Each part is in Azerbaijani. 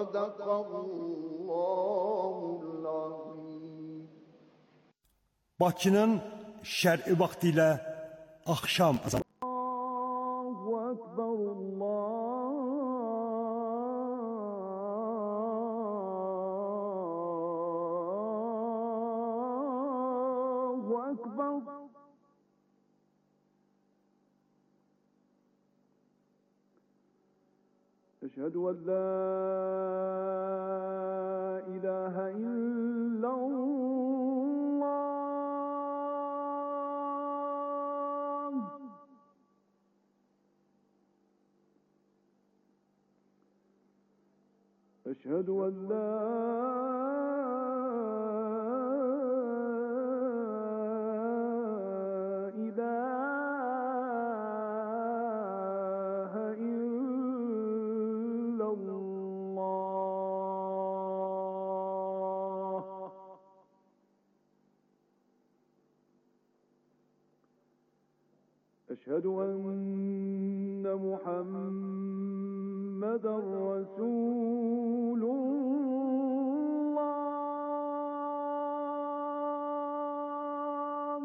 صدق الله العظيم. Bakının şərqi vaxtı ilə axşam azanı. Allahu Ekber, Allahu Ekber. أشهد أن لا إله إلا الله. أشهد أن لا إله إلا الله. أشهد أن محمدًا رسول الله.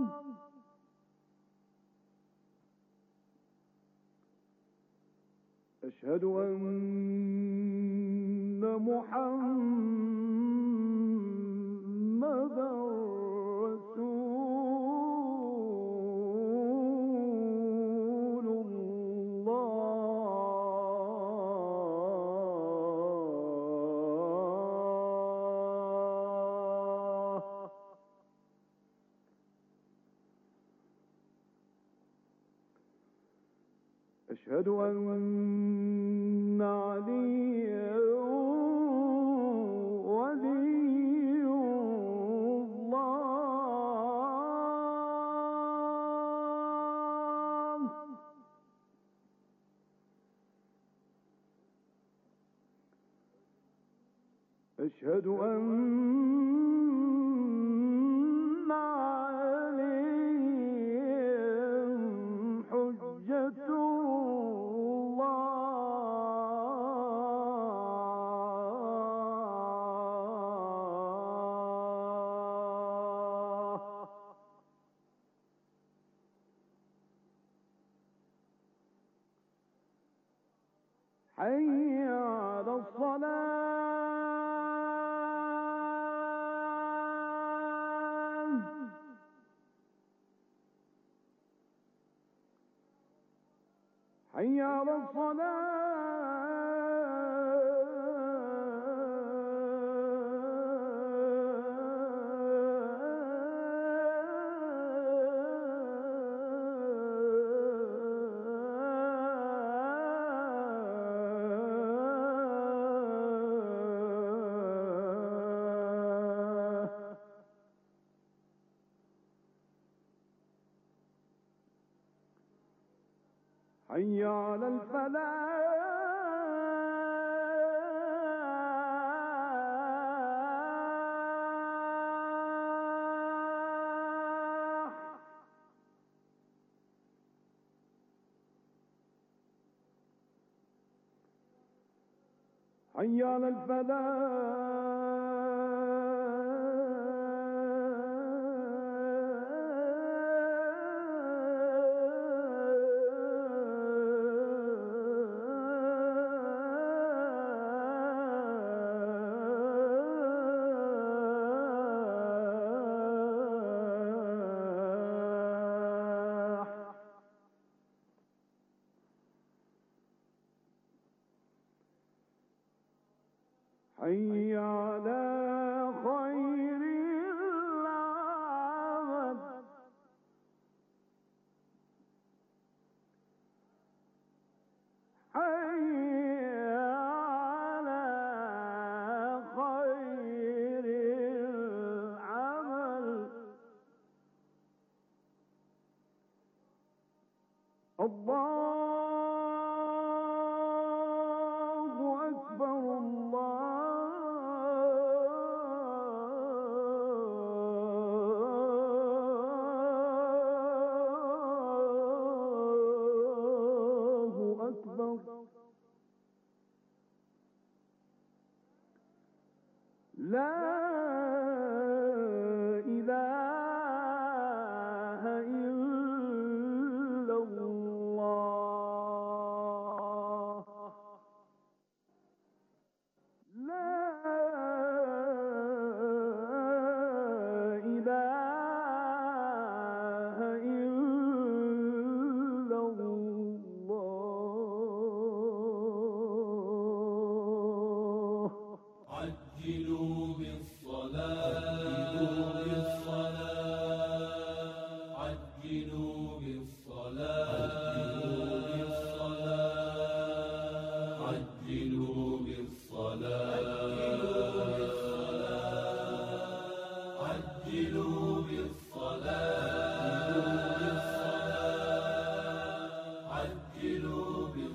أشهد أن محمدًا رسول الله. أشهد أن عليا ولي الله. أشهد أن عليهم حجة الله. حي على الصلاة. حي على الصلاة. حي على الفلاح. حي على الفلاح. حي على خير العمل. حي على خير العمل. الله أكبر، الله أكبر. لا إله إلا الله لا إله إلا الله عجلوا بالصلاة عجلوا بالصلاة عجلوا بالصلاة عجلوا بالصلاة عجلوا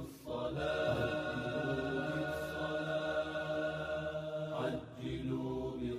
بالصلاة عجلوا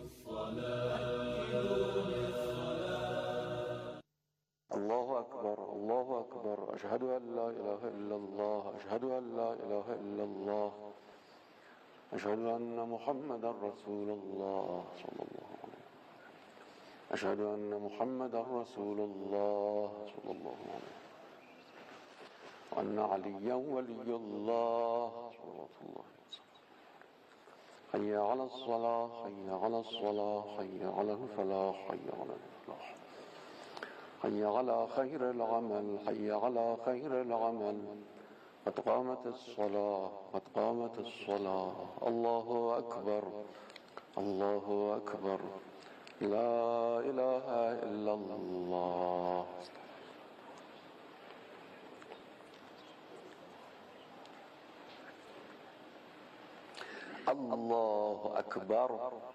بالصلاة الله أكبر الله أكبر أشهد أن لا إله إلا الله أشهد أن لا إله إلا الله أشهد أن محمدا رسول الله صلى الله عليه وسلم أشهد أن محمدا رسول الله صلى الله عليه وسلم وأن عليا ولي الله صلى الله عليه وسلم حي على الصلاة حي على الصلاة حي على الفلاح حي على الفلاح حي على خير العمل حي على خير العمل قد قامت الصلاة قد قامت الصلاة الله أكبر الله أكبر لا إله إلا الله الله أكبر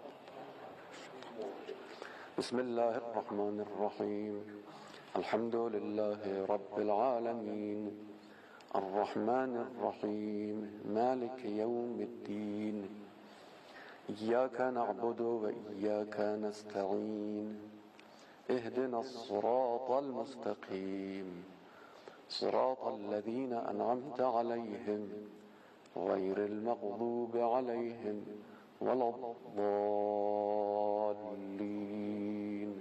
بسم الله الرحمن الرحيم الحمد لله رب العالمين الرحمن الرحيم مالك يوم الدين إياك نعبد وإياك نستعين اهدنا الصراط المستقيم صراط الذين أنعمت عليهم غير المغضوب عليهم ولا الضالين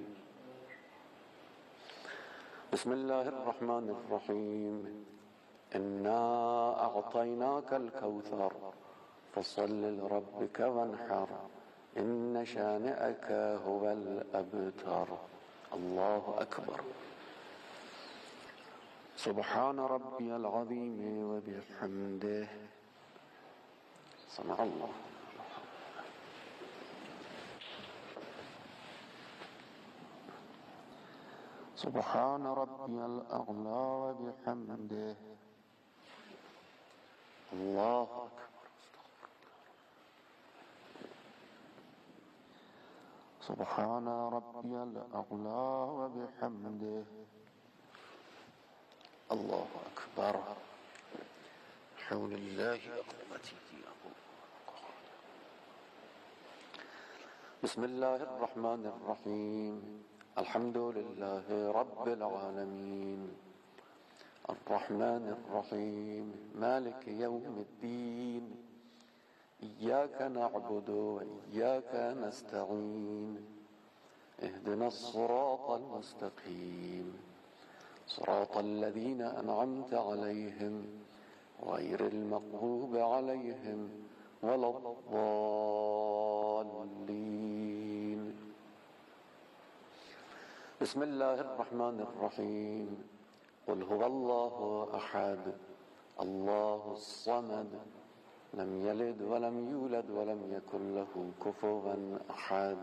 بسم الله الرحمن الرحيم إنا أعطيناك الكوثر فصل لربك وانحر إن شانئك هو الأبتر الله أكبر سبحان ربي العظيم وبحمده سمع الله سبحان ربي الأعلى وبحمده الله أكبر سبحان ربي الأعلى وبحمده الله أكبر حول الله وقوته بسم الله الرحمن الرحيم الحمد لله رب العالمين الرحمن الرحيم مالك يوم الدين إياك نعبد وإياك نستعين اهدنا الصراط المستقيم صراط الذين أنعمت عليهم غير المغضوب عليهم ولا الضالين بسم الله الرحمن الرحيم قل هو الله أحد الله الصمد لم يلد ولم يولد ولم يكن له كفوا أحد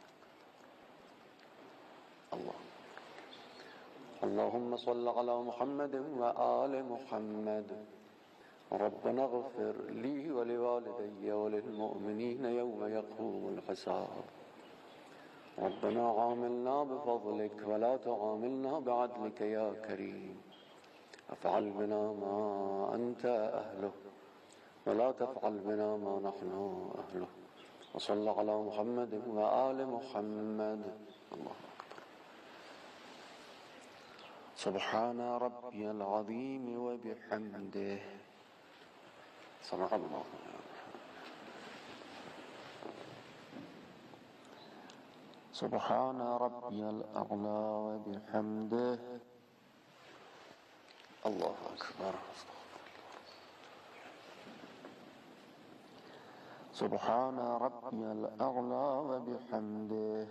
الله اللهم صل على محمد وآل محمد ربنا اغفر لي ولوالدي وللمؤمنين يوم يقوم الحساب ربنا عاملنا بفضلك ولا تعاملنا بعدلك يا كريم افعل بنا ما أنت أهله ولا تفعل بنا ما نحن أهله وصل على محمد وآل محمد الله أكبر سبحان ربي العظيم وبحمده سمع الله سبحان ربي الأعلى وبحمده الله أكبر سبحان ربي الأعلى وبحمده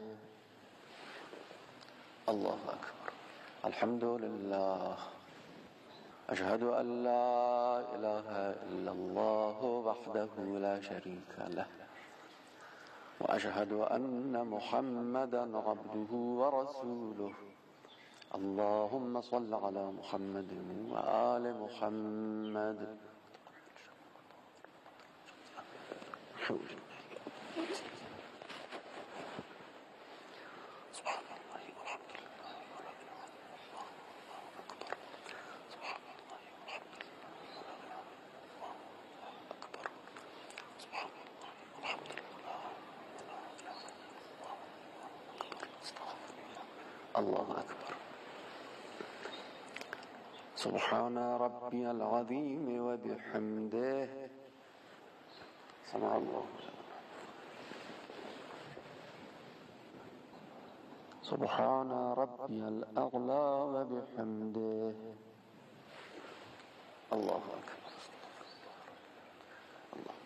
الله أكبر الحمد لله أشهد أن لا إله إلا الله وحده لا شريك له وأشهد أن محمدا عبده ورسوله اللهم صل على محمد وآل محمد سبحان الله والحمد لله ولا إله إلا الله والله أكبر سبحان الله والحمد لله ولا إله إلا الله أكبر سبحان الله والحمد لله ولا إله إلا الله أكبر استغفر الله أكبر سبحان ربي العظيم وبحمده سمع الله سبحان ربي الأعلى وبحمده الله أكبر الله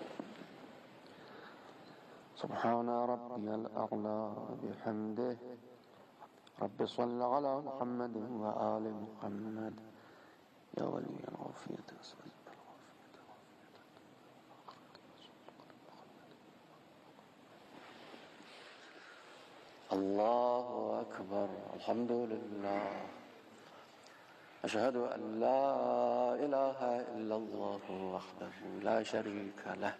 سبحان ربي الأعلى وبحمده رب صل على محمد وآل محمد يا ولي العافية أسأل الله أكبر الحمد لله أشهد أن لا إله إلا الله وحده لا شريك له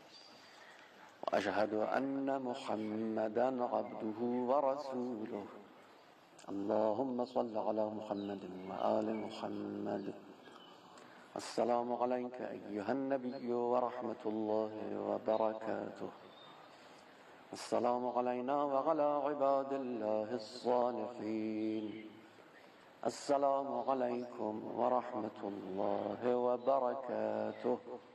وأشهد أن محمدا عبده ورسوله اللهم صل على محمد وآل محمد السلام عليك أيها النبي ورحمة الله وبركاته السلام علينا وعلى عباد الله الصالحين السلام عليكم ورحمة الله وبركاته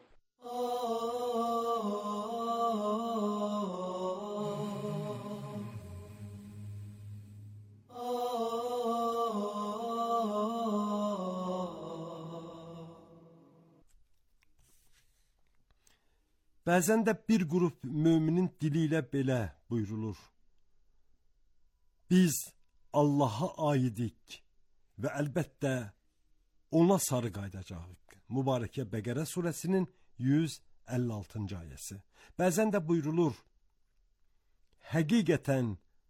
Bəzən də bir qrup müminin dili ilə belə buyurulur. Biz Allaha aidik və əlbəttə ona sarı qaydacağıq. Mübarəkə Bəqərə surəsinin 156-cı ayəsi. Bəzən də buyurulur. Həqiqətən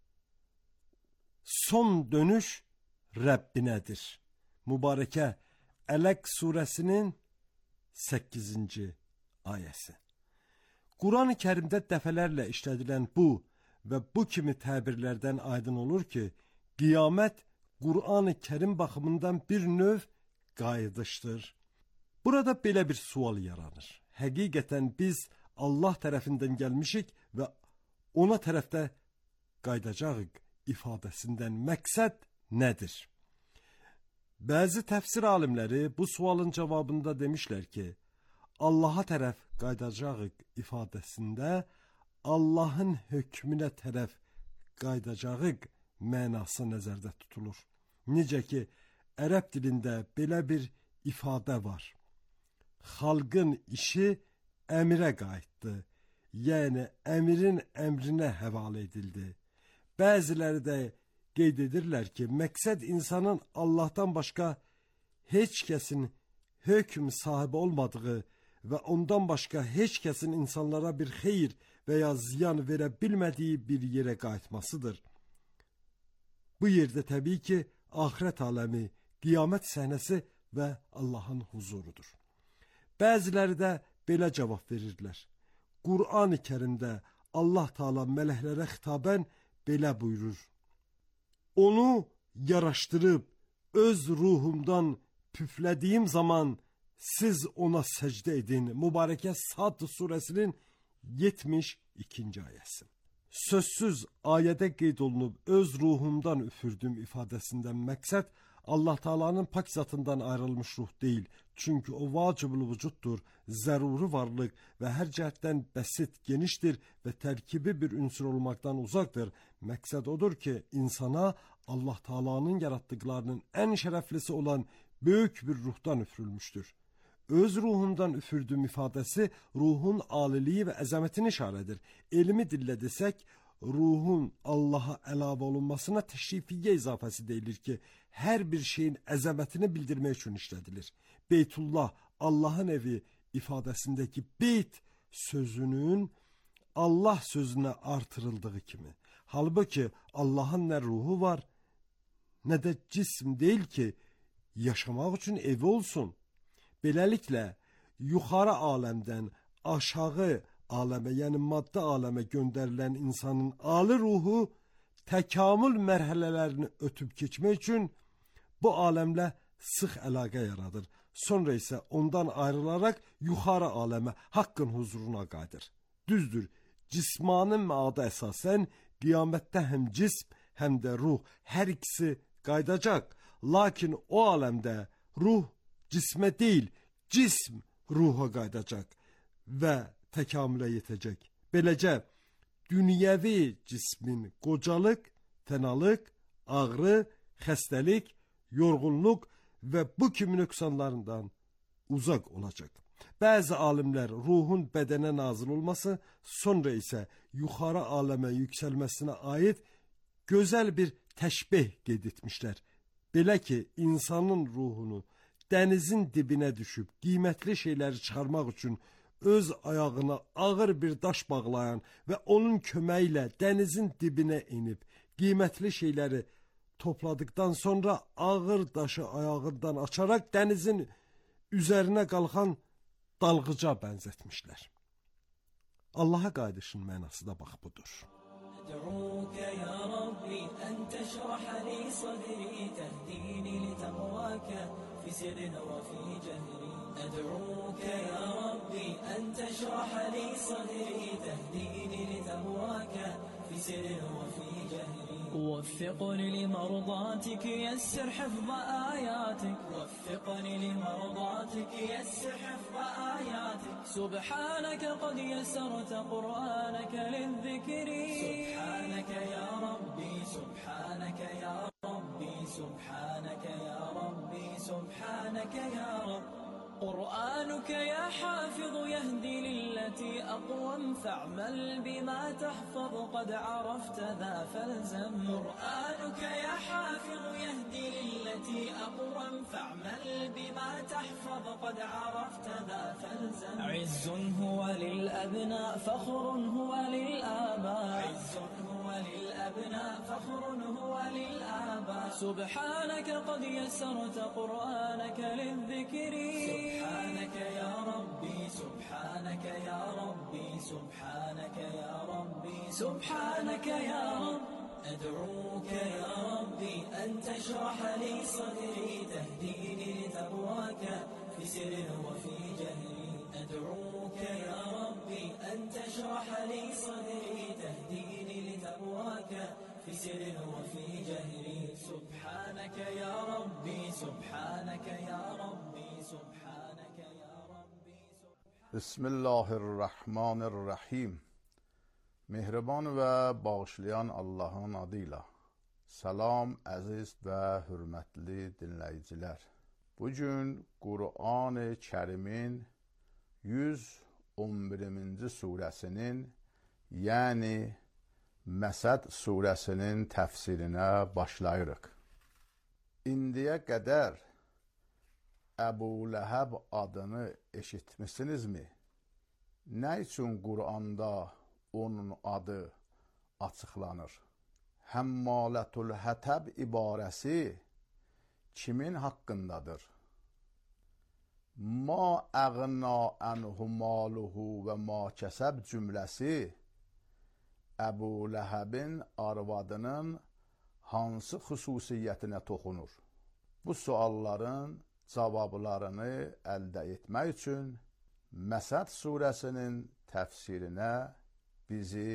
son dönüş Rəbbinədir. Mübarəkə Ələq surəsinin 8-ci ayəsi. Quran-ı Kərimdə dəfələrlə işlədilən bu və bu kimi təbirlərdən aydın olur ki, qiyamət Quran-ı Kərim baxımından bir növ qayıdışdır. Burada belə bir sual yaranır. Həqiqətən biz Allah tərəfindən gəlmişik və ona tərəfdə qayıdacağıq ifadəsindən məqsəd nədir? Bəzi təfsir alimləri bu sualın cavabında demişlər ki, Allaha tərəf qayıdacağıq ifadəsində Allahın hökmünə tərəf qayıdacağıq mənası nəzərdə tutulur. Necə ki, ərəb dilində belə bir ifadə var. Xalqın işi əmirə qayıtdı, yəni əmirin əmrinə həvalə edildi. Bəziləri də qeyd edirlər ki, məqsəd insanın Allahdan başqa heç kəsin hökm sahibi olmadığı və ondan başqa heç kəsin insanlara bir xeyir və ya ziyan verə bilmədiyi bir yerə qayıtmasıdır. Bu yerdə təbii ki, axirət aləmi, qiyamət səhnəsi və Allahın huzurudur. Bəziləri də belə cavab verirlər. Qur'an-ı Kərimdə Allah Taala mələklərə xitabən belə buyurur. Onu yaraşdırıb öz ruhumdan püflədiyim zaman siz ona səcdə edin. Mübarəkə Sad surəsinin 72-ci ayəsi. Sözsüz ayədə qeyd olunub öz ruhumdan üfürdüm ifadəsindən məqsəd Allah Taala'nın pak zatından ayrılmış ruh değil. Çünkü o vacibül vücuttur, zəruri varlık ve her cihetten basit, geniştir ve terkibi bir ünsür olmaktan uzaktır. Məqsəd odur ki, insana Allah Taala'nın yarattıklarının en şereflisi olan büyük bir ruhdan üfürülmüştür. Öz ruhundan üfürdüğüm ifadesi ruhun aliliği ve əzəmətini işarədir. Elmi dillə desək, ruhun Allah'a əlavə olunmasına təşrifiyyə izafəsi deyilir ki, her bir şeyin əzəmətini bildirmək üçün işlədilir. Beytullah, Allah'ın evi ifadəsindeki beyt sözünün Allah sözüne artırıldığı kimi. Halbuki Allah'ın ne ruhu var, ne de cism değil ki yaşamak için evi olsun. Beləliklə, yuxarı aləmdən aşağı aləmə, yəni maddə aləmə göndərilən insanın ali ruhu təkamül mərhələlərini ötüb keçmək üçün bu aləmlə sıx əlaqə yaradır. Sonra isə ondan ayrılaraq yuxarı aləmə, haqqın huzuruna qayıdır. Düzdür, cismanın məada əsasən qiyamətdə həm cism, həm də ruh hər ikisi qayıdacaq. Lakin o aləmdə ruh cisme değil, cism ruha qayıdacaq və təkamülə yetəcək. Beləcə, dünyəvi cismin qocalıq, fənalıq, ağrı, xəstəlik, yorğunluq və bu kimi nöqsanlarından uzaq olacaq. Bəzi alimlər ruhun bədənə nazil olması, sonra isə yuxarı aləmə yüksəlməsinə aid gözəl bir təşbih qeyd etmişlər. Belə ki, insanın ruhunu denizin dibine düşüp kıymetli şeyleri çıkarmak için öz ayağına ağır bir daş bağlayan ve onun kömeğiyle denizin dibine inip kıymetli şeyleri topladıktan sonra ağır daşı ayağından açarak denizin üzerine kalkan dalgıca benzetmişler. Allah'a qayıdışın mənası da bax budur. أدعوك يا ربي أن تشرح لي صدري تهديني لتقواك في سر وفي جهري أدعوك يا ربي أن تشرح لي صدري تهديني لتقواك في سر وفي جهري وفقني لمرضاتك يسر حفظ آياتك وفقني لمرضاتك يسر حفظ آياتك سبحانك قد يسرت قرآنك للذكر سبحانك يا ربي سبحانك يا ربي سبحانك يا ربي سبحانك يا رب قرآنك يا حافظ يهدي للتي أقوم فاعمل بما تحفظ قد عرفت ذا فالزم قرآنك يا حافظ يهدي للتي أقوم فاعمل بما تحفظ قد عرفت ذا فالزم عز هو للأبناء فخر هو للآباء عز هو للأبناء فخر هو للآباء سبحانك قد يسرت قرآنك للذكر سبحانك يا ربي سبحانك يا ربي سبحانك يا ربي سبحانك يا رب أدعوك يا ربي أن تشرح لي صدري تهديني لتقواك في سر وفي جهري أدعوك يا ربي أن تشرح لي صدري تهديني لتقواك في سر وفي جهري سبحانك يا ربي سبحانك يا ربي سبحانك يا ربي بسم الله الرحمن الرحیم. مهربان و bağışlayan Allah'ın adıyla. Salam əziz və hürmətli dinləyicilər. Bugün Qur'an-ı Kərimin 111-ci surəsinin, yəni Məsəd surəsinin təfsirinə başlayırıq. İndiyə qədər Əbu Ləhəb adını eşitmisinizmi? Nə üçün Qur'anda onun adı açıqlanır? Həmmalətül Hətəb ibarəsi kimin haqqındadır? Ma əğna ənhu maluhu və ma kəsəb cümləsi Əbu Ləhəbin arvadının hansı xüsusiyyətinə toxunur? Bu sualların cavablarını əldə etmək üçün Məsəd surəsinin təfsirinə bizi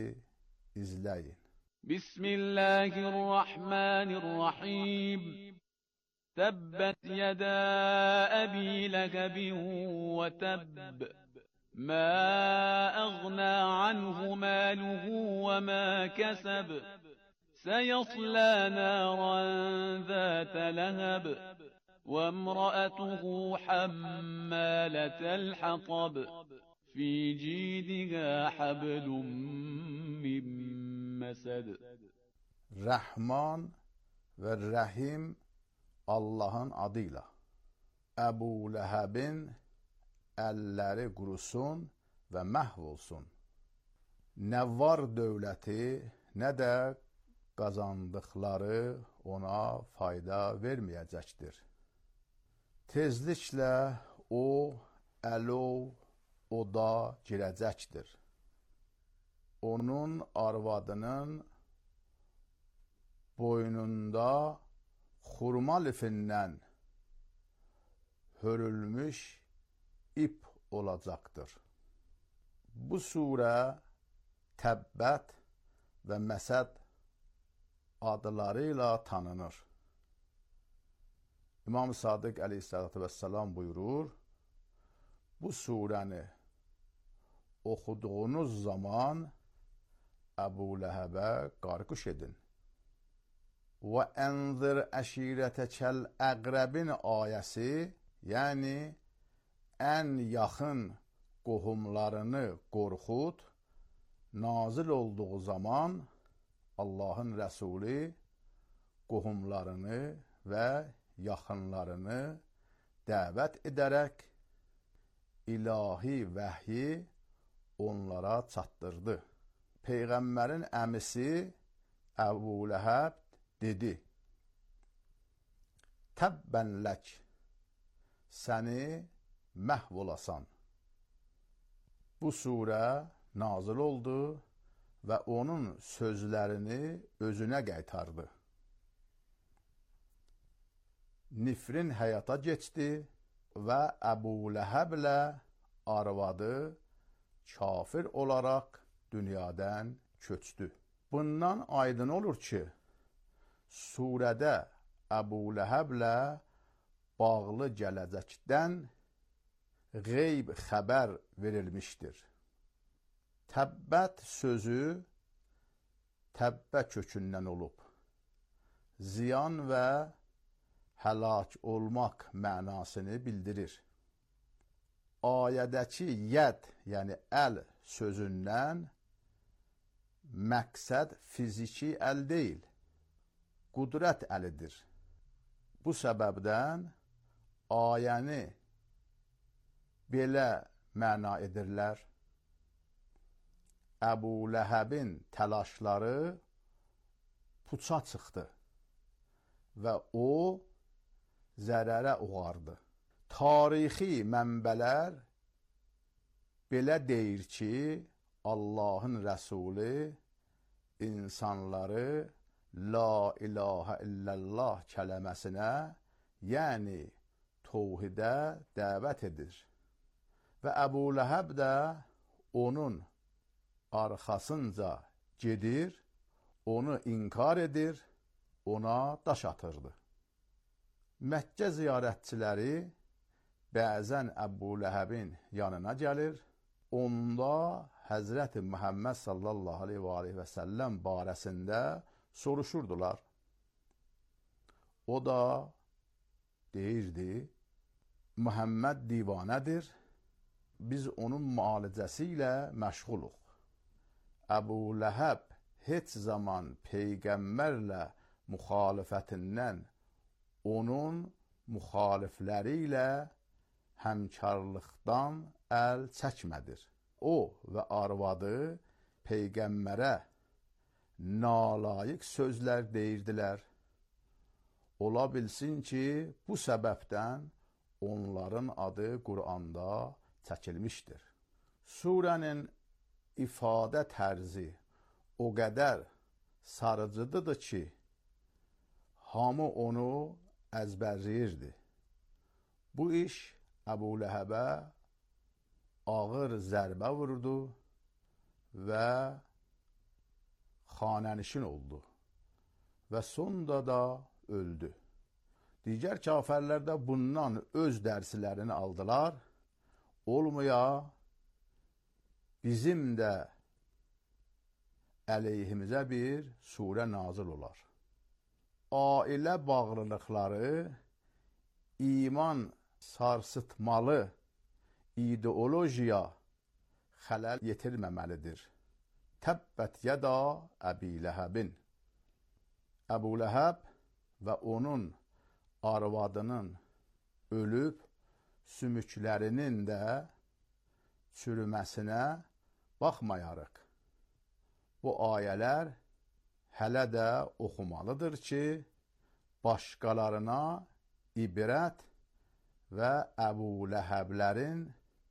izləyin. Bismillahirrahmanirrahim. تبت يدا أبي لهب وتب ما أغنى عنه ماله وما كسب سيصلى نارا ذات لهب وامرأته حمالة الحطب في جيدها حبل من مسد. Rəhman və Rəhim Allahın adıyla. Əbu Ləhəbin əlləri qurusun və məhv olsun. Nə var dövləti, nə də qazandıqları ona fayda verməyəcəkdir. Tezliklə o əlov oda girəcəkdir. Onun arvadının boynunda xurma lifindən hörülmüş ip olacaqdır. Bu surə Təbbət və Məsəd adları ilə tanınır. İmam Sadiq əleyhissalatu vesselam buyurur, bu surəni oxuduğunuz zaman Əbu Ləhəbə qarqış edin. Və ənzir əşirətəkəl əqrəbin ayəsi, yəni ən yaxın qohumlarını qorxud, nazil olduğu zaman Allahın Rəsuli qohumlarını və yaxınlarını dəvət edərək ilahi vəhyi onlara çatdırdı. Peyğəmbərin əmisi Əbu Ləhəb dedi, Təbbənlək, səni məhv olasan. Bu surə nazil oldu və onun sözlərini özünə qaytardı. Nifrin həyata keçdi və Əbu Ləhəblə arvadı kafir olaraq dünyadan köçdü. Bundan aydın olur ki, surədə Əbu Ləhəblə bağlı gələcəkdən qeyb xəbər verilmişdir. Təbbət sözü təbbə kökündən olub. Ziyan və həlak olmaq mənasını bildirir. Ayədəki yəd, yəni əl sözündən məqsəd fiziki əl deyil, qudrət əlidir. Bu səbəbdən ayəni belə məna edirlər. Əbu Ləhəbin təlaşları puça çıxdı və o zərərə uğardı. Tarixi mənbələr belə deyir ki, Allahın Rəsuli insanları La ilahə illallah kələməsinə, yəni tövhidə dəvət edir. Və Əbu Ləhəb də onun arxasınca gedir, onu inkar edir, ona daş atırdı. Məkkə ziyarətçiləri bəzən Əbu Ləhəbin yanına gəlir, onda Həzrəti Muhammed sallallahu aleyhi və səlləm barəsində soruşurdular. O da deyirdi, Muhammed divanədir, biz onun müalicəsi ilə məşğuluq. Əbu Ləhəb heç zaman Peyğəmbərlə müxalifətindən onun müxalifləri ilə həmkarlıqdan əl çəkmədir. O və arvadı Peyğəmbərə nalayiq sözlər deyirdilər. Ola bilsin ki, bu səbəbdən onların adı Quranda çəkilmişdir. Surənin ifadə tərzi o qədər sarıcıdır ki, hamı onu əzbərləyirdi. Bu iş Əbu Ləhəbə ağır zərbə vurdu və xanənişin oldu və sonda da öldü. Digər kafirlər də bundan öz dərslərini aldılar. Olmaya bizim də əleyhimizə bir surə nazil olar. Ailə bağlılıqları iman sarsıtmalı ideolojiya xələl yetirməməlidir. Təbbət yəda Əbi Ləhəbin. Əbu Ləhəb və onun arvadının ölüb sümüklərinin də çürüməsinə baxmayarıq. Bu ayələr hələ də oxumalıdır ki, başqalarına ibrət və Əbu Ləhəblərin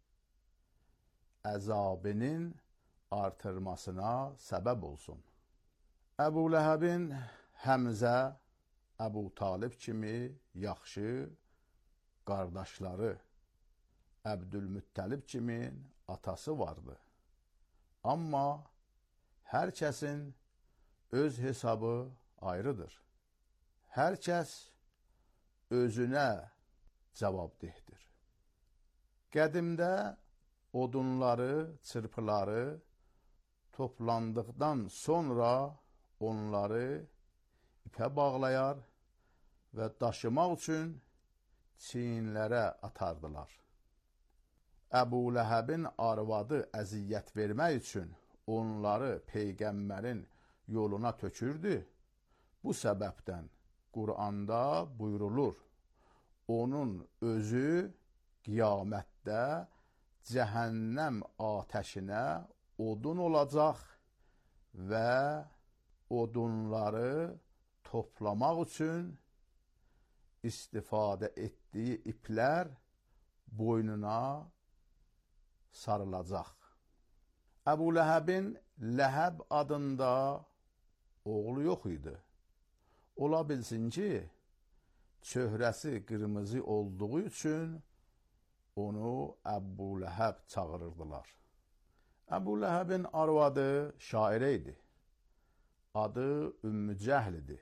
əzabının artırmasına səbəb olsun. Əbu Ləhəbin Həmzə, Əbu Talib kimi yaxşı qardaşları, Əbdülmüttəlib kimi atası vardı. Amma hər kəsin öz hesabı ayrıdır. Hər kəs özünə cavabdehdir. Qədimdə odunları, çırpıları toplandıqdan sonra onları ipə bağlayar və daşımaq üçün çiyinlərə atardılar. Əbu Ləhəbin arvadı əziyyət vermək üçün onları Peyğəmbərin yoluna tökürdü. Bu səbəbdən Quranda buyurulur, onun özü qiyamətdə cəhənnəm atəşinə odun olacaq və odunları toplamaq üçün istifadə etdiyi iplər boynuna sarılacaq. Əbu Ləhəbin Ləhəb adında oğlu yox idi. Ola bilsin ki, çöhrəsi qırmızı olduğu üçün onu Əbu Ləhəb çağırırdılar. Əbu Ləhəbin arvadı şairə idi. Adı Ümmü Cəhl idi.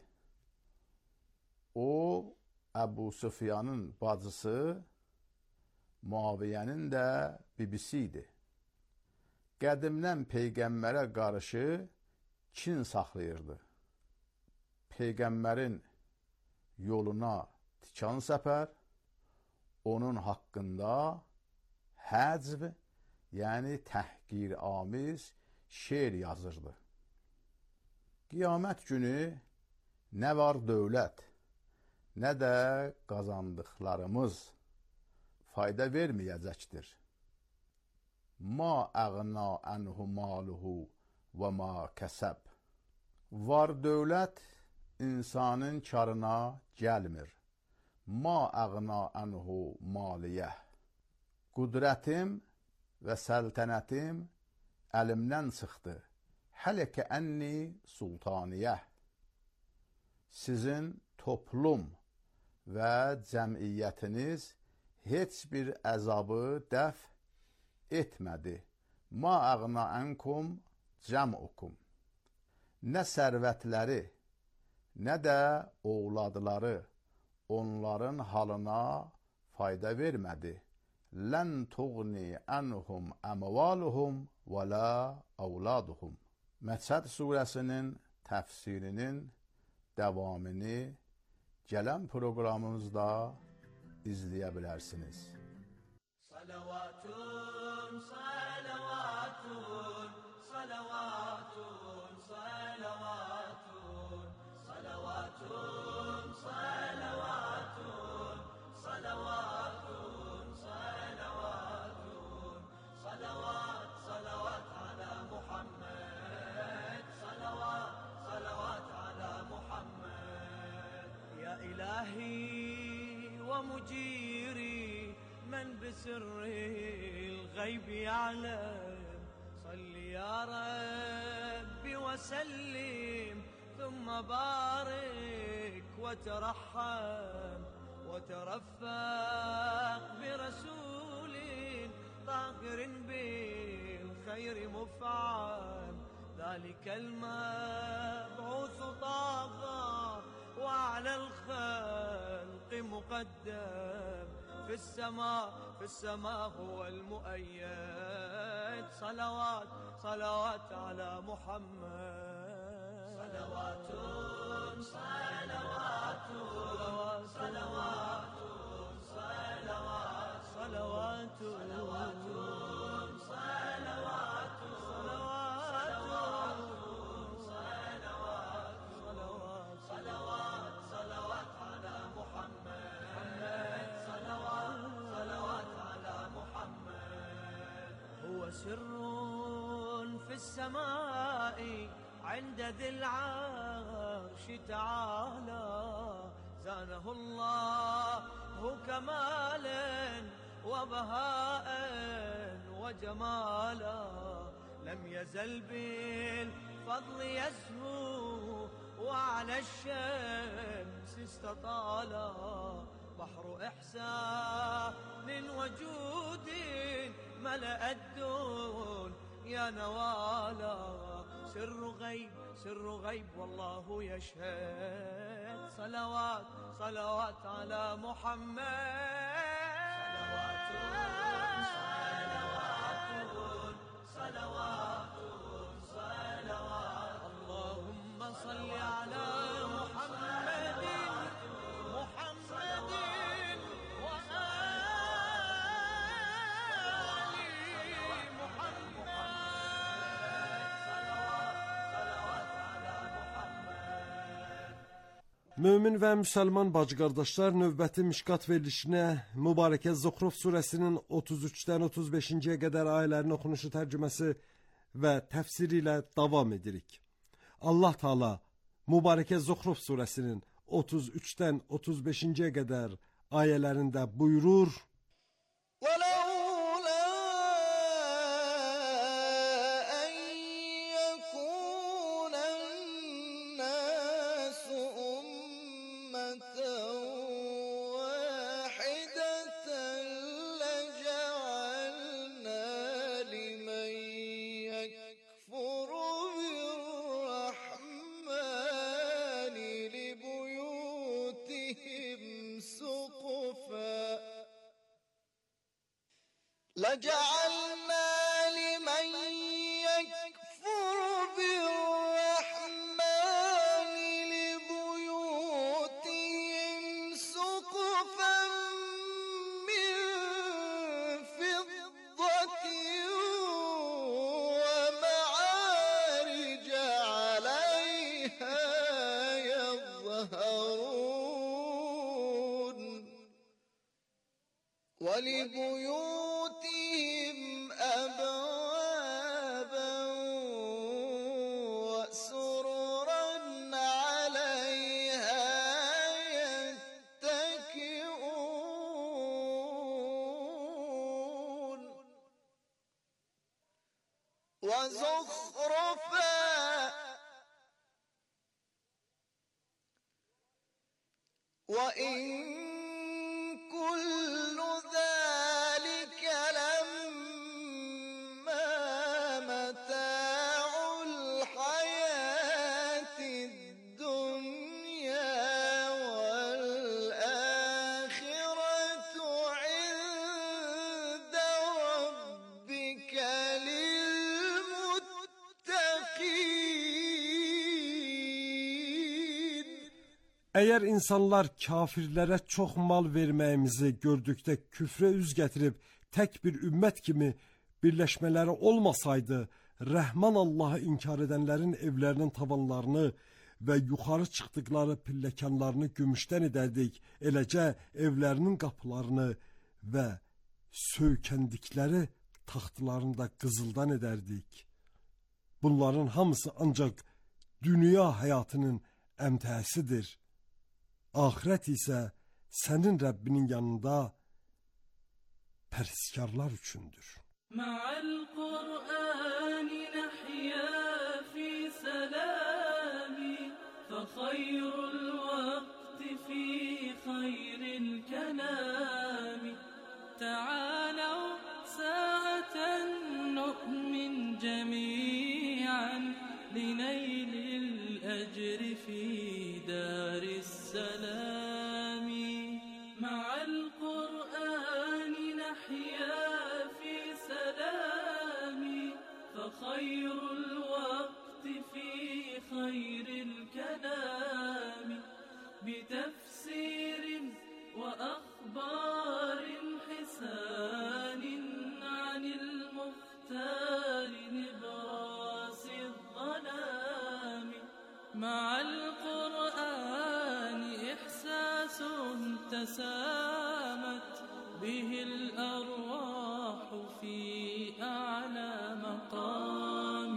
O, Əbu Süfyanın bacısı, Muaviyyənin də bibisi idi. Qədimdən Peyğəmbərə qarşı kin saxlayırdı. Peyğəmbərin yoluna tikan səpər, onun haqqında həzv, yəni təhqir-amiz şeir yazırdı. Qiyamət günü nə var dövlət, nə də qazandıqlarımız fayda verməyəcəkdir. Ma əğna ənhu maluhu və ma kəsəb. Var dövlət insanın karına gəlmir. Ma əğna ənhu maliyyə. Qudrətim və səltənətim əlimdən çıxdı. Hələ ki ənni sultaniyyə. Sizin toplum və cəmiyyətiniz heç bir əzabı dəf etmədi. Ma əğna ənkum cəm'ukum. Nə sərvətləri, nə də ovladları onların halına fayda vermədi. Lən tuğni ənhum əmvaluhum və la avladuhum. Məsəd surəsinin təfsirinin davamını gələn proqramımızda izləyə bilərsiniz. Salavatun, salavatun, salavatun, salavatun, salavatun, salavatun, salavatun, salavatun, salavat, salavat ala Muhammed, salavat, salavat ala Muhammed. Ya ilahi wa mujiri من بسر الغيب يعلم صل يا ربي وسلم ثم بارك وترحم وترفق برسول طاهر بالخير مفعم ذلك المبعوث طه وعلى الخلق مقدم في السماء هو المؤيد صلوات على محمد صلوات سر في السماء عند ذي العرش تعالى زانه الله كمالا وبهاء وجمالا لم يزل بالفضل يزهو وعلى الشمس استطالا بحر إحسان وجود ملأ الدون يا نوالا سر غيب والله يشهد صلوات على محمد صلوات اللهم صل على محمد Mömin və müsəlman bacı-qardaşlar, növbəti Mişqat verilişinə Mübarəkə Zuxruf surəsinin 33-dən 35-ciyə qədər ayələrin oxunuşu, tərcüməsi və təfsiri ilə davam edirik. Allah Taala Mübarəkə Zuxruf surəsinin 33-dən 35-ciyə qədər ayələrində buyurur: لجعلنا لمن يكفر بالرحمن لبيوتهم سقفا من فضة ومعارج عليها يظهرون ولبيوتهم أبوابا وسررا عليها يتكئون وزخرفا وإن كل ذلك لما متاع الحياة الدنيا والآخرة عند ربك للمتقين. Əgər insanlar kafirlərə çox mal verməyimizi gördükdə küfrə üz gətirib tək bir ümmət kimi birləşmələri olmasaydı, Rəhman Allahı inkar edənlərin evlərinin tavanlarını və yuxarı çıxdıqları pilləkənlərini gümüşdən edərdik, eləcə evlərinin qapılarını və söykəndikləri taxtlarını da qızıldan edərdik. Bunların hamısı ancaq dünya həyatının əmtəhəsidir. Ahirət isə sənin Rəbbinin yanında pərhizkarlar üçündür. Ma'al Qur'ani nahya fi salami fa khayrul waqti fi khayril kalami ta'alaw sa'atan nu'min jami'an linaylil ajri fi daris فخير الوقت في خير الكلام بتفسير وأخبار حسان عن المختار نبراس الظلام مع القرآن إحساس تسامت به الأرواح في أعلى مقام.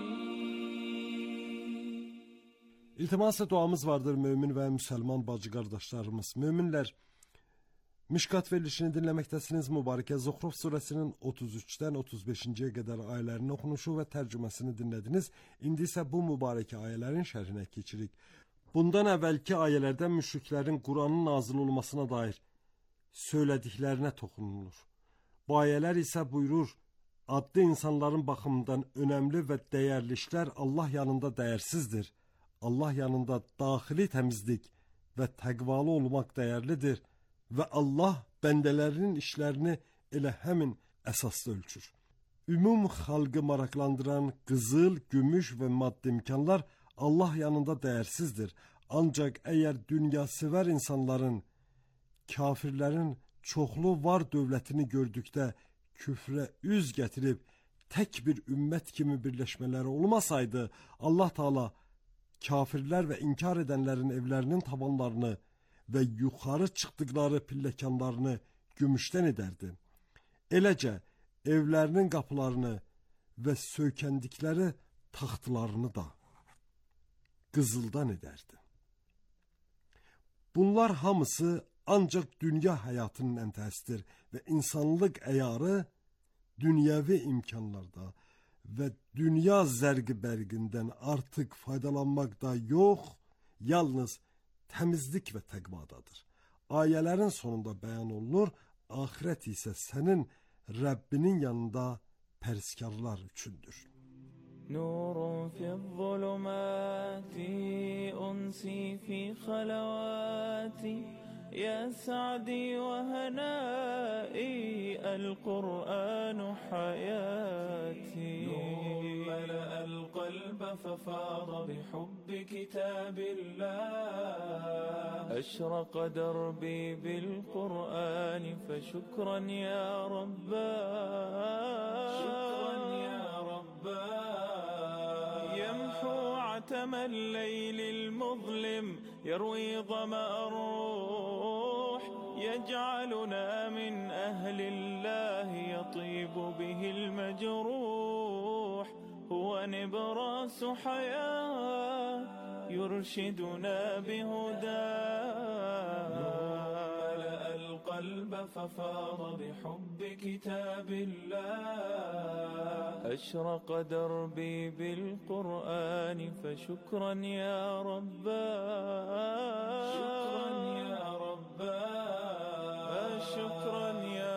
İltimas duamız vardır mümin ve Müslüman bacı kardeşlerimiz. Müminler, Mişkat verilişini dinlemektesiniz. Mübareke Zuhruf suresinin 33'ten 35'e kadar ayelerin okunuşu ve tercümesini dinlediniz. İndi ise bu mübareke ayelerin şerhine geçirik. Bundan evvelki ayelerden müşriklerin Kur'an'ın nazil olmasına dair söylediklerine toxunulur. Bu ayeler ise buyurur, adlı insanların bakımından önemli ve değerli işler Allah yanında değersizdir. Allah yanında dahili temizlik ve təqvalı olmak değerlidir. Ve Allah bendelerinin işlerini elə həmin əsasda ölçür. Ümum xalqı maraqlandıran qızıl, gümüş ve maddi imkanlar Allah yanında değersizdir. Ancak eğer dünyasevər insanların, kafirlerin çoxlu var dövlətini gördükdə küfre üz gətirib tek bir ümmət kimi birleşmeleri olmasaydı, Allah Teala kafirler ve inkar edenlerin evlerinin tavanlarını ve yukarı çıktıkları pillekanlarını gümüşten ederdi. Eləcə evlerinin kapılarını ve söykendikleri taxtlarını da qızıldan ederdi. Bunlar hamısı ancak dünya hayatının entəsidir ve insanlık əyarı dünyevi imkanlarda ve dünya zərqi bərqindən artık faydalanmakta yok, yalnız temizlik ve təqvadadır. Ayelerin sonunda beyan olunur, ahiret ise senin Rabbinin yanında perskarlar üçündür. نور في الظلمات أنسي في خلواتي يا سعدي وهنائي القرآن حياتي نور ملأ القلب ففاض بحب كتاب الله أشرق دربي بالقرآن فشكرا يا رباه شكرا يا رباه يمحو عتم الليل المظلم يروي ظمأ الروح يجعلنا من أهل الله يطيب به المجروح هو نبراس حياة يرشدنا بهداه ملأ القلب ففاض بحب كتاب الله أشرق دربي بالقرآن فشكرا يا رباه شكرا يا رباه شكرا يا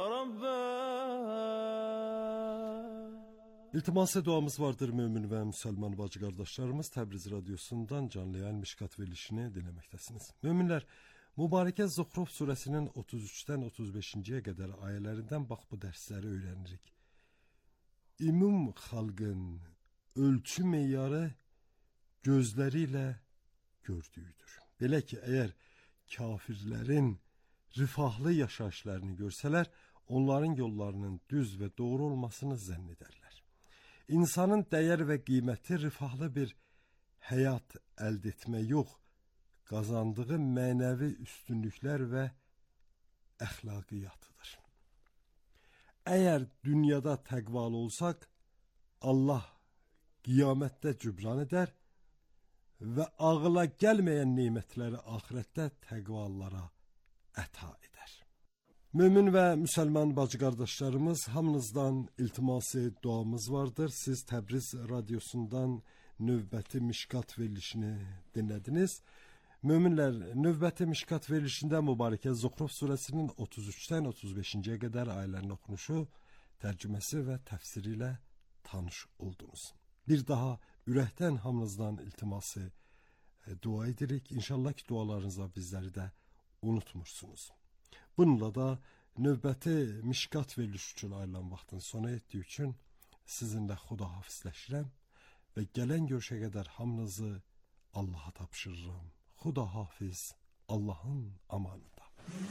رباه. İltimas duamız vardır mümin ve Müslüman bacı kardeşlerimiz. Təbriz Radyosu'ndan canlı yayın Mişkat verilişini dinlemektesiniz. Müminler, Mübareke Zuhruf suresinin 33'ten 35'e kadar ayelerinden bak bu dersleri öğrenirik. İmum xalqın ölçü meyarı gözleriyle gördüğüdür. Belə ki, eğer kafirlerin rifahlı yaşayışlarını görseler, onların yollarının düz ve doğru olmasını zannederler. İnsanın değer ve kıymeti rifahlı bir hayat elde etme yok, kazandığı manevi üstünlükler ve əxlaqiyatıdır. Eğer dünyada təqvalı olsak, Allah qiyamətdə cübran eder ve ağıla gelmeyen nimetleri ahirette təqvalılara əta eder. Mümin ve Müslüman bacı kardeşlerimiz, hamınızdan iltiması duamız vardır. Siz Təbriz Radyosu'ndan növbəti Mişkat verilişini dinlediniz. Müminler, növbəti Mişkat verilişinde mübareke Zuhruf suresinin 33'ten 35'e kadar ayelerin okunuşu, tercümesi ve tefsiriyle tanış oldunuz. Bir daha ürəkdən hamınızdan iltiması dua edirik. İnşallah ki dualarınızla bizleri de unutmursunuz. Bununla da növbəti Mişkat veriliş üçün ayrılan vaxtın sona etdiyi üçün sizinlə xudahafizləşirəm və gələn görüşə qədər hamınızı Allaha tapşırıram. Xudahafiz, Allahın amanında.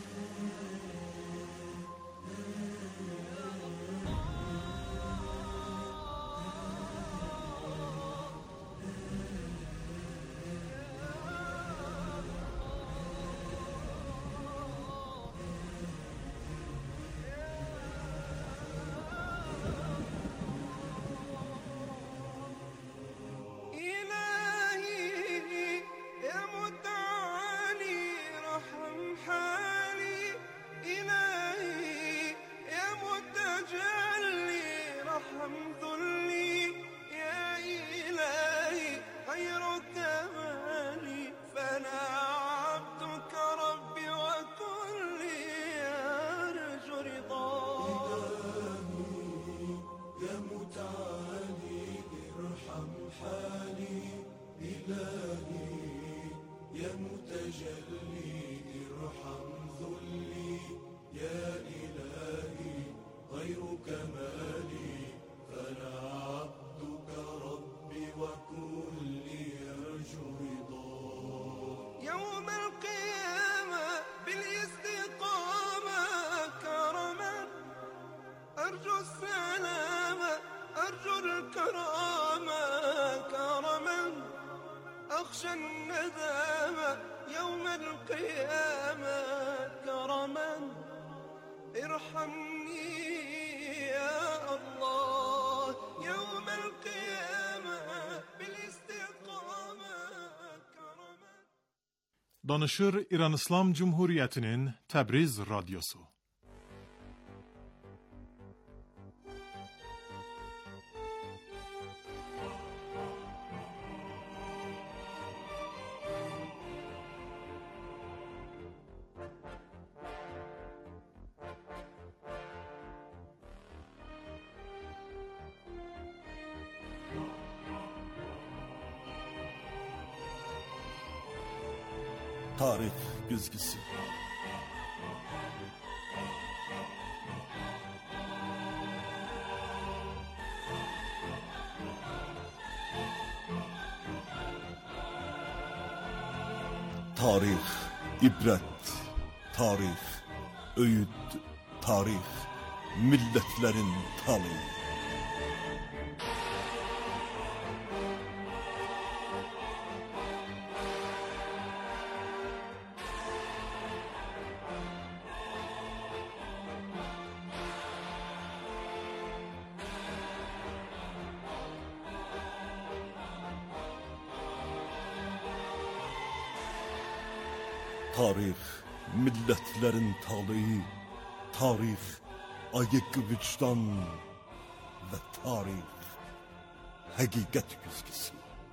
أخشى الندامة يوم القيامة كرما ارحمني يا الله يوم القيامة بالاستقامة كرما. Danışır İran İslam Cumhuriyeti'nin Təbriz Radyosu. Tarih güzgüsü. Tarih, ibret, tarih, öğüt, tarih, milletlerin talihi. Tarih, milletlerin talihi, tarih, ayık vicdan ve tarih, hakikat güzgüsü.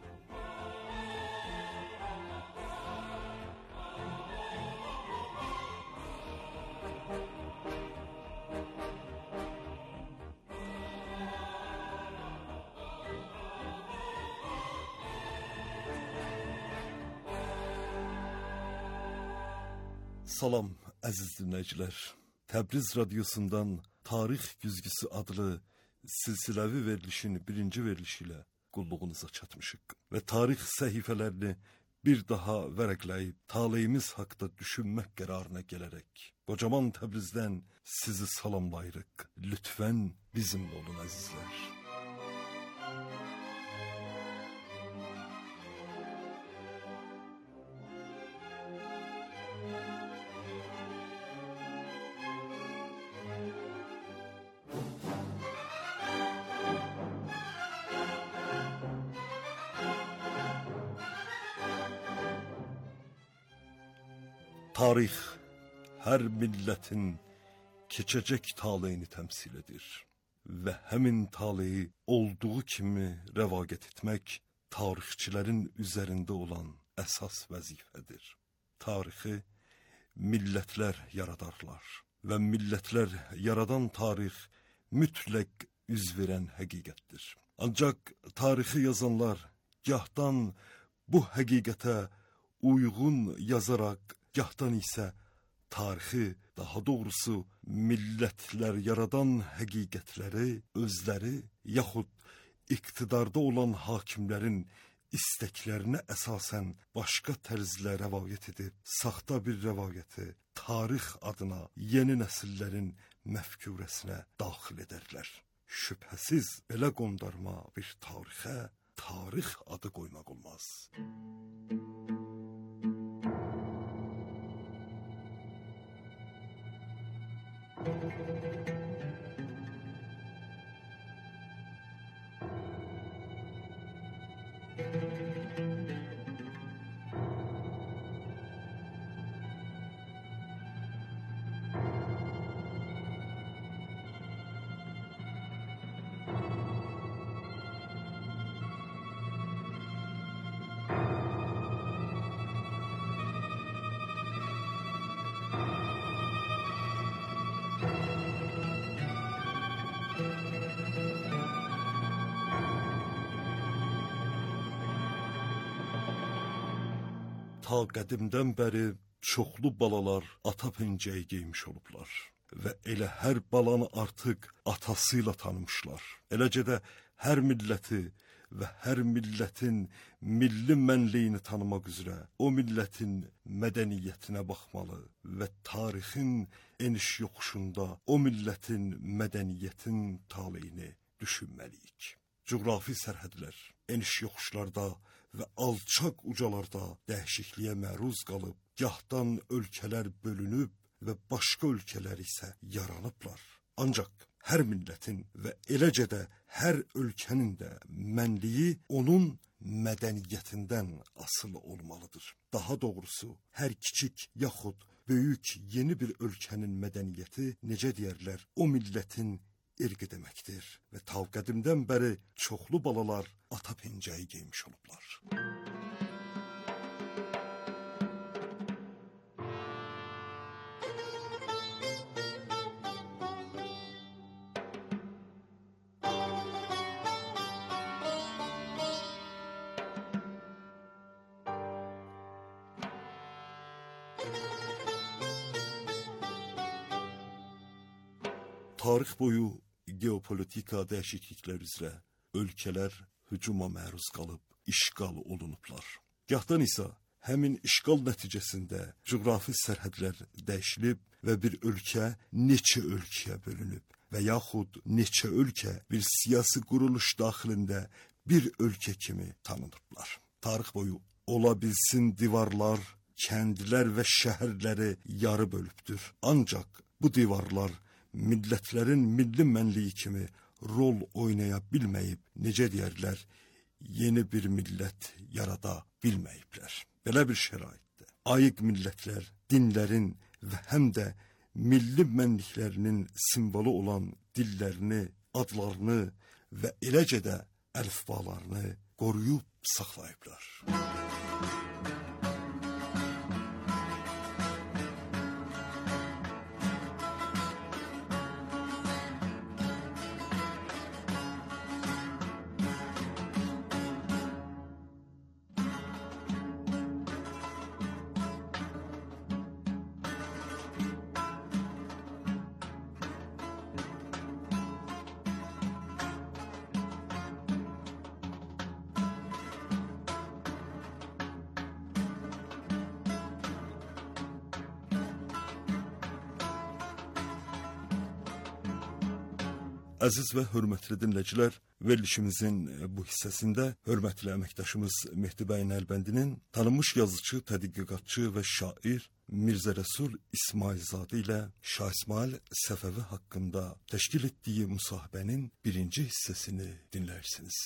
Salam əziz dinləyicilər. Təbriz Radyosundan Tarix Güzgüsü adlı silsiləvi verilişin birinci verilişi ilə qulluğunuza çatmışıq. Və tarix səhifələrini bir daha vərəqləyib taleyimiz haqda düşünmək qərarına gələrək qocaman Təbrizdən sizi salamlayırıq. Lütfən bizimlə olun əzizlər. Tarix hər millətin keçəcək taleyini təmsil edir və həmin taleyi olduğu kimi rəvayət etmək tarixçilərin üzərində olan əsas vəzifədir. Tarixi millətlər yaradarlar və millətlər yaradan tarix mütləq üz verən həqiqətdir. Ancaq tarixi yazanlar gahdan bu həqiqətə uyğun yazaraq, gahdan isə tarixi, daha doğrusu millətlər yaradan həqiqətləri özləri yaxud iqtidarda olan hakimlərin istəklərinə əsasən başqa tərzlə rəvayət edib, saxta bir rəvayəti tarix adına yeni nəsillərin məfkurəsinə daxil edərlər. Şübhəsiz belə qondarma bir tarixə tarix adı qoymaq olmaz. Ta qədimdən bəri çoxlu balalar ata pencəyi geymiş olublar və elə hər balanı artıq atası ilə tanımışlar. Eləcə də hər milləti və hər millətin milli mənliyini tanımaq üzrə o millətin mədəniyyətinə baxmalı və tarixin eniş yoxuşunda o millətin mədəniyyətin taleyini düşünməliyik. Coğrafi sərhədlər eniş yoxuşlarda və alçaq ucalarda dəyişikliyə məruz qalıb, gahdan ölkələr bölünüb və başqa ölkələr isə yaranıblar. Ancaq hər millətin və eləcə də hər ölkənin də mənliyi onun mədəniyyətindən asılı olmalıdır. Daha doğrusu, hər kiçik yaxud böyük yeni bir ölkənin mədəniyyəti, necə deyərlər, o millətin irqi deməkdir və ta qədimdən bəri çoxlu balalar ata pencəyi geymiş olublar. Tarix boyu geopolitika dəyişikliklər üzrə ölkələr hücuma məruz qalıb, işğal olunublar. Gahdan isə həmin işğal nəticəsində coğrafi sərhədlər dəyişilib və bir ölkə neçə ölkəyə bölünüb və yaxud neçə ölkə bir siyasi quruluş daxilində bir ölkə kimi tanınıblar. Tarix boyu ola bilsin divarlar, kəndlər və şəhərləri yarı bölübdür. Ancaq bu divarlar millətlərin milli mənliyi kimi rol oynaya bilməyib, necə deyərlər, yeni bir millət yarada bilməyiblər. Belə bir şəraitdə ayıq millətlər dinlərin və həm də milli mənliklərinin simvolu olan dillərini, adlarını və eləcə də əlifbalarını qoruyub saxlayıblar. Əziz və hörmətli dinləyicilər, verilişimizin bu hissəsində hörmətli əməkdaşımız Mehdi bəy Nəlbəndinin tanınmış yazıcı, tədqiqatçı və şair Mirzə Rəsul İsmailzadə ilə Şah İsmail Səfəvi haqqında təşkil etdiyi müsahibənin birinci hissəsini dinləyirsiniz.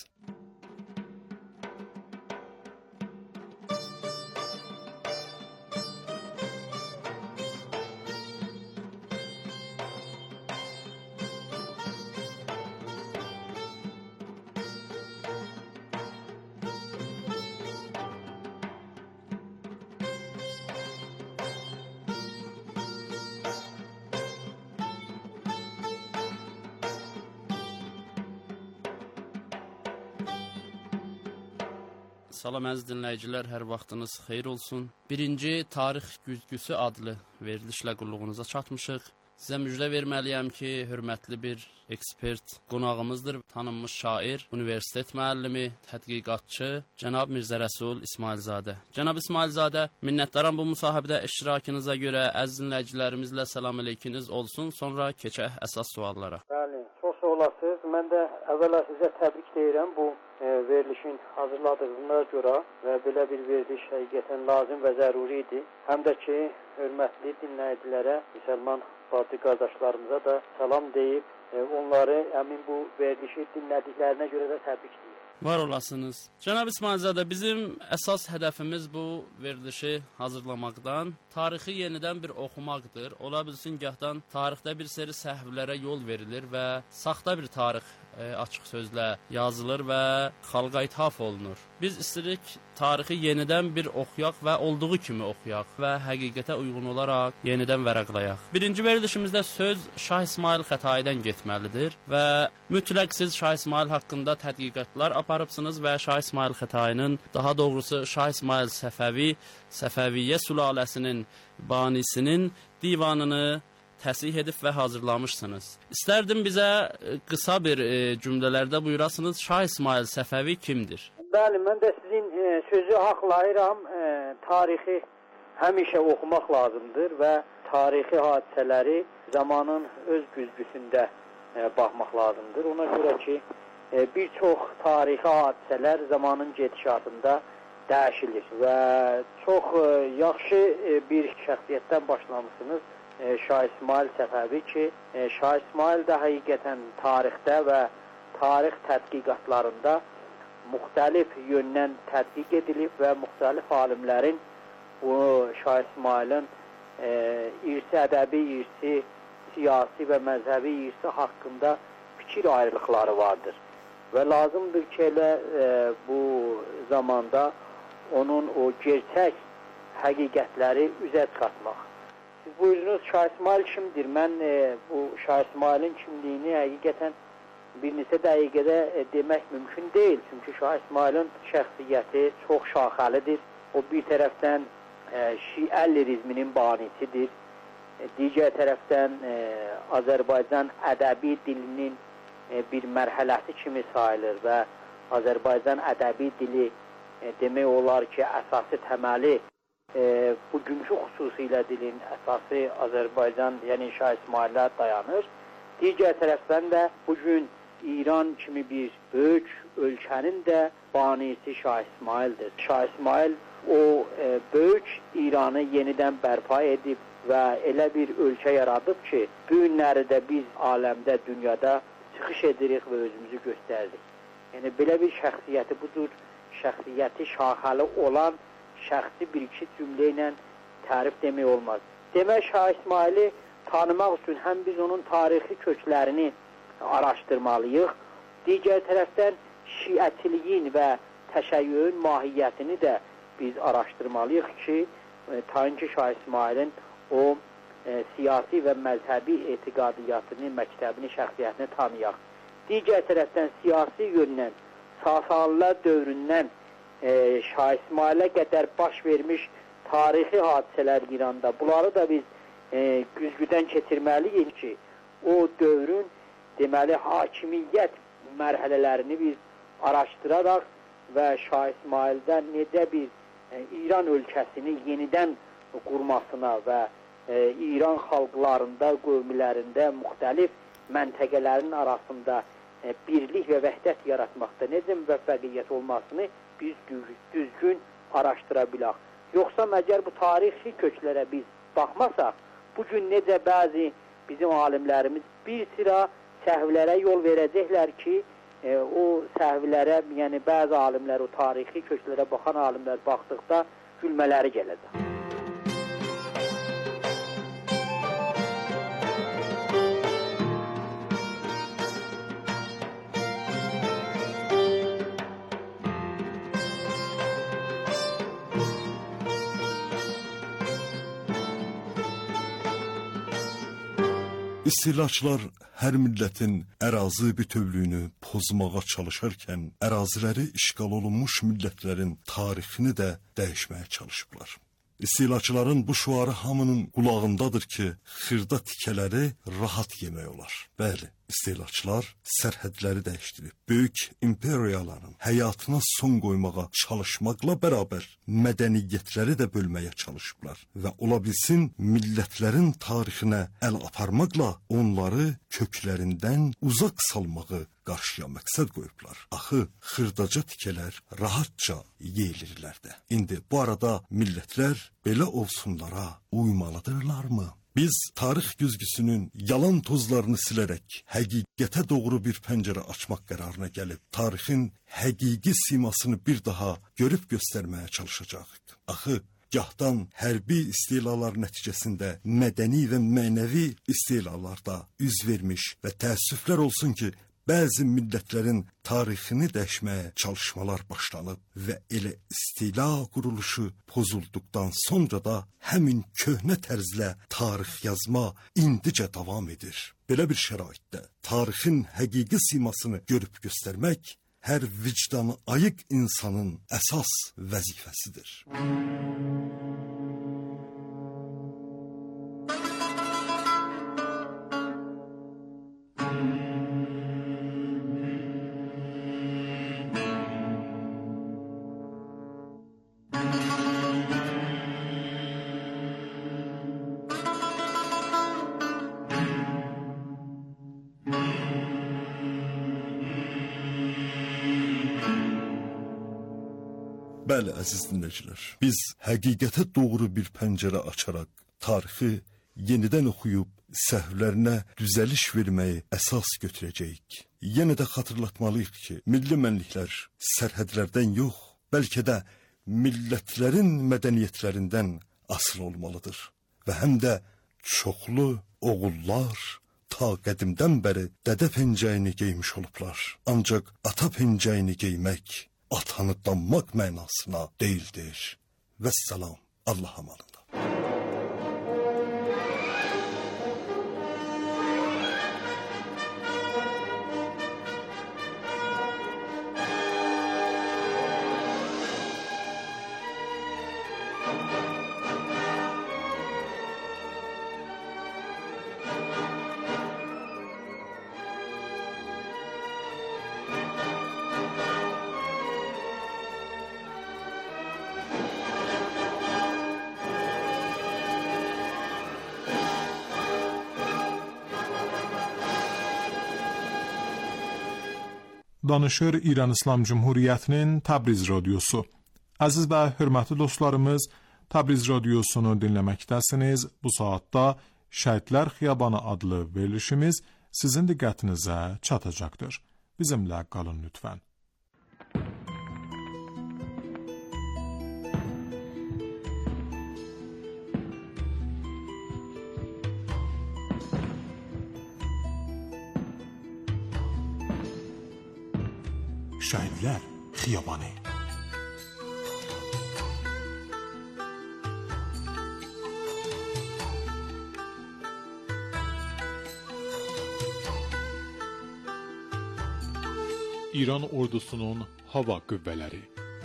Salam əziz dinləyicilər, hər vaxtınız xeyir olsun. Birinci Tarix Güzgüsü adlı verilişlə qulluğunuza çatmışıq. Sizə müjdə verməliyəm ki, hörmətli bir ekspert qonağımızdır. Tanınmış şair, universitet müəllimi, tədqiqatçı, cənab Mirzə Rəsul İsmailzadə. Cənab İsmailzadə, minnətdaram bu müsahibədə iştirakınıza görə. Əziz dinləyicilərimizlə salam aleykiniz olsun. Sonra keçək əsas suallara. Bəli, çox sağ olasınız. Mən də əvvəla sizə təbrik deyirəm bu verilişin hazırladığına görə və belə bir veriliş həqiqətən lazım və zəruri idi. Həm də ki, hörmətli dinləyicilərə, müsəlman bacı qardaşlarımıza da salam deyib, onları həmin bu verilişi dinlədiklərinə görə də təbrik deyirəm. Var olasınız. Cənab İsmailzadə, bizim əsas hədəfimiz bu verilişi hazırlamaqdan tarixi yenidən bir oxumaqdır. Ola bilsin gahdan tarixdə bir seri səhvlərə yol verilir və saxta bir tarix açıq sözlə yazılır və xalqa ithaf olunur. Biz istəyirik tarixi yenidən bir oxuyaq və olduğu kimi oxuyaq və həqiqətə uyğun olaraq yenidən vərəqlayaq. Birinci verilişimizdə söz Şah İsmail Xətaidən getməlidir və mütləq siz Şah İsmail haqqında tədqiqatlar aparıbsınız və Şah İsmail Xətainin, daha doğrusu Şah İsmail Səfəvi, Səfəviyyə sülaləsinin banisinin divanını təsih edib və hazırlamışsınız. İstərdim bizə qısa bir cümlələrdə buyurasınız, Şah İsmail Səfəvi kimdir? Bəli, mən də sizin sözü haqlayıram. Tarixi həmişə oxumaq lazımdır və tarixi hadisələri zamanın öz güzgüsündə baxmaq lazımdır. Ona görə ki, bir çox tarixi hadisələr zamanın gedişatında dəyişilir və çox yaxşı bir şəxsiyyətdən başlamışsınız. Şah İsmail Səfəvi ki, Şah İsmail də həqiqətən tarixdə və tarix tədqiqatlarında müxtəlif yöndən tədqiq edilib və müxtəlif alimlərin bu Şah İsmailin irsi, ədəbi irsi, siyasi və məzhəbi irsi haqqında fikir ayrılıqları vardır. Və lazımdır ki, elə bu zamanda onun o gerçək həqiqətləri üzə çıxartmaq. Siz buyurunuz, Şah İsmail kimdir? Mən bu Şah İsmailin kimliyini həqiqətən bir neçə dəqiqədə demək mümkün deyil. Çünki Şah İsmailin şəxsiyyəti çox şaxəlidir. O bir tərəfdən Şiə lirizminin banisidir. Digər tərəfdən Azərbaycan ədəbi dilinin bir mərhələsi kimi sayılır və Azərbaycan ədəbi dili demək olar ki, əsası təməli bugünkü xüsusilə dilin əsası Azərbaycan, yəni Şah İsmail'ə dayanır. Digər tərəfdən də bugün İran kimi bir böyük ölkənin də banisi Şah İsmail'dir. Şah İsmail o böyük İranı yenidən bərpa edib və elə bir ölkə yaradıb ki, bu günləri də biz aləmdə, dünyada çıxış edirik və özümüzü göstəririk. Yəni belə bir şəxsiyyəti budur. Şəxsiyyəti şaxəli olan şəxsi bir-iki cümlə ilə tərif demək olmaz. Demək, Şah İsmail'i tanımaq üçün həm biz onun tarixi köklərini araşdırmalıyıq. Digər tərəfdən şiətiliyin və təşəyyün mahiyyətini də biz araşdırmalıyıq ki, tanki Şah İsmail'in o siyasi və məzhəbi etiqadiyyatını, məktəbini, şəxsiyyətini tanıyaq. Digər tərəfdən siyasi yöndən Sasanilər dövründən Şah İsmail'ə qədər baş vermiş tarixi hadisələr İranda. Bunları da biz güzgüdən keçirməliyik ki, o dövrün deməli hakimiyyət mərhələlərini biz araşdıraraq və Şah İsmail'dən necə bir İran ölkəsini yenidən qurmasına və İran xalqlarında, qövmilərində müxtəlif məntəqələrin arasında birlik və vəhdət yaratmaqda necə müvəffəqiyyət olmasını biz düzgün araşdıra bilək. Yoxsa məgər bu tarixi köklərə biz baxmasaq, bugün necə bəzi bizim alimlərimiz bir sıra səhvlərə yol verəcəklər ki, o səhvlərə, yəni bəzi alimlər, o tarixi köklərə baxan alimlər baxdıqda gülmələri gələcək. İstilaçlar hər millətin ərazi bütövlüyünü pozmağa çalışarkən əraziləri işğal olunmuş millətlərin tarixini də dəyişməyə çalışıblar. İstilaçıların bu şuarı hamının qulağındadır ki, xırda tikələri rahat yemək olar. Bəli, istilaçılar sərhədləri dəyişdirib, böyük imperiyaların həyatına son qoymağa çalışmaqla bərabər mədəniyyətləri də bölməyə çalışıblar və ola bilsin millətlərin tarixinə əl aparmaqla onları köklərindən uzaq salmağı qarşıya məqsəd qoyublar. Axı xırdaca tikələr rahatca yeyilirlər də. İndi bu arada millətlər belə olsunlara uymalıdırlarmı? Biz tarix güzgüsünün yalan tozlarını silərək həqiqətə doğru bir pəncərə açmaq qərarına gəlib, tarixin həqiqi simasını bir daha görüb göstərməyə çalışacağıq. Axı gahdan hərbi istilalar nəticəsində mədəni və mənəvi istilalarda üz vermiş və təəssüflər olsun ki, bəzi millətlərin tarixini dəyişməyə çalışmalar başlanıb və elə istila quruluşu pozulduqdan sonra da həmin köhnə tərzlə tarix yazma indicə davam edir. Belə bir şəraitdə tarixin həqiqi simasını görüb göstərmək hər vicdanı ayıq insanın əsas vəzifəsidir. Bəli, əziz dinləyicilər, biz həqiqətə doğru bir pəncərə açaraq tarixi yenidən oxuyub səhvlərinə düzəliş verməyi əsas götürəcəyik. Yenə də xatırlatmalıyıq ki, milli mənliklər sərhədlərdən yox, bəlkə də millətlərin mədəniyyətlərindən asılı olmalıdır. Və həm də çoxlu oğullar ta qədimdən bəri dədə pencəyini geymiş olublar. Ancaq ata pencəyini geymək atanı danmaq mənasına deyildir. Vəssalam, Allah amanında. Danışır İran İslam Cumhuriyyətinin Təbriz Radiosu. Əziz və hörmətli dostlarımız, Təbriz Radiosunu dinləməkdəsiniz. Bu saatda Şəhidlər Xiyabanı adlı verilişimiz sizin diqqətinizə çatacaqdır. Bizimlə qalın lütfən. Şəhidlər Xiyabanı. İran ordusunun hava qüvvələri.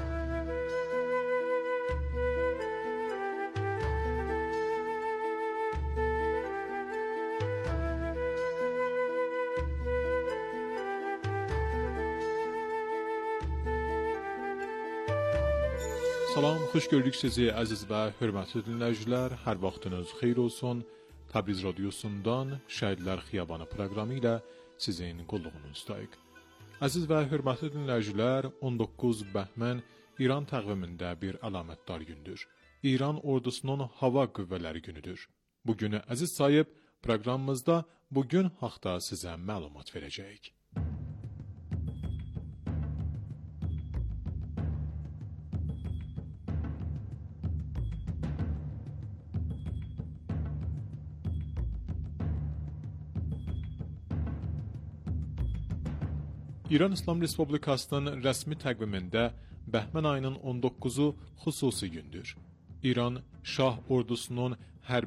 Salam, xoş gördük sizi əziz və hörmətli dinləyicilər. Hər vaxtınız xeyir olsun. Təbriz Radiosundan Şəhidlər Xiyabanı proqramı ilə sizin qulluğunuzdayıq. Əziz və hörmətli dinləyicilər, 19 bəhmən İran təqvimində bir əlamətdar gündür. İran ordusunun hava qüvvələri günüdür. Bu günü əziz sayıb, proqramımızda bugün haqda sizə məlumat verəcəyik. İran İslam Respublikasının rəsmi təqvimində bəhmən ayının 19-u xüsusi gündür. İran Şah ordusunun hərbi